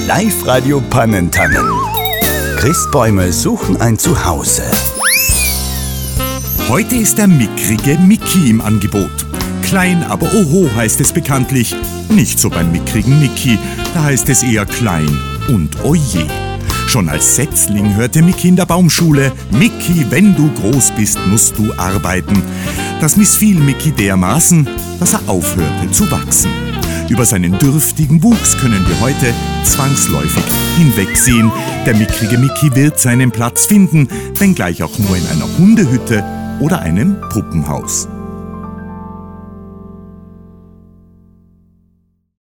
Live-Radio Pannentannen. Christbäume suchen ein Zuhause. Heute ist der mickrige Mickey im Angebot. Klein, aber oho heißt es bekanntlich. Nicht so beim mickrigen Mickey, da heißt es eher klein und oje. Schon als Setzling hörte Mickey in der Baumschule: Mickey, wenn du groß bist, musst du arbeiten. Das missfiel Mickey dermaßen, dass er aufhörte zu wachsen. Über seinen dürftigen Wuchs können wir heute zwangsläufig hinwegsehen. Der mickrige Mickey wird seinen Platz finden, wenngleich auch nur in einer Hundehütte oder einem Puppenhaus.